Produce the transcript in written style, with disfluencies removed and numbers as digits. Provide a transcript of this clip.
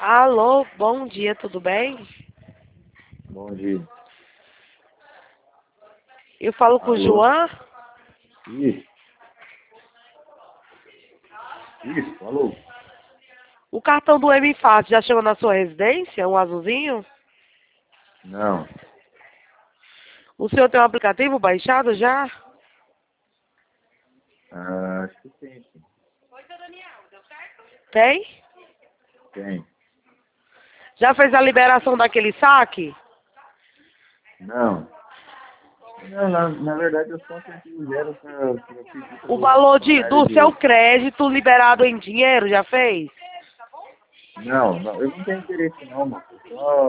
Alô, bom dia, tudo bem? Bom dia. Eu falo com o Alô? João. Isso. Isso, alô? O cartão do M-Fácil já chegou na sua residência, um azulzinho? Não. O senhor tem um aplicativo baixado já? Acho que tem, sim. Tem? Tem. Já fez a liberação daquele saque? Não. Não, na verdade eu só tentei o zero pra pedir O pro valor funcionário do seu de... crédito liberado em dinheiro, já fez? Não, eu não tenho interesse não, moço. Só